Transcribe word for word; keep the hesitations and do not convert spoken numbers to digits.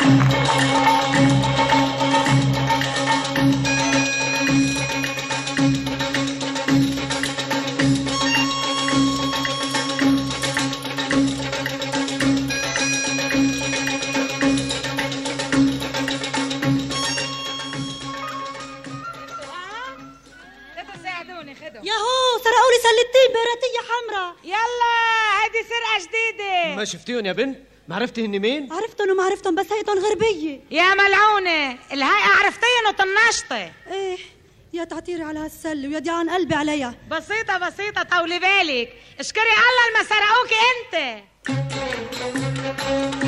ياهو سرقوا لي سلتين بيراتية حمراء. يلا هيدي سرقة جديدة. ما شفتيهم يا بنت؟ ما عرفتي هني مين؟ عرفتهم وما عرفتهم بس هيئتهم غربية. يا ملعونة الهيئة عرفتين وطنشتي. ايه يا تعطيري على هالسلة ويا دي عن قلبي عليها. بسيطة بسيطة طولي بالك، اشكري الله ما سرقوكي انت.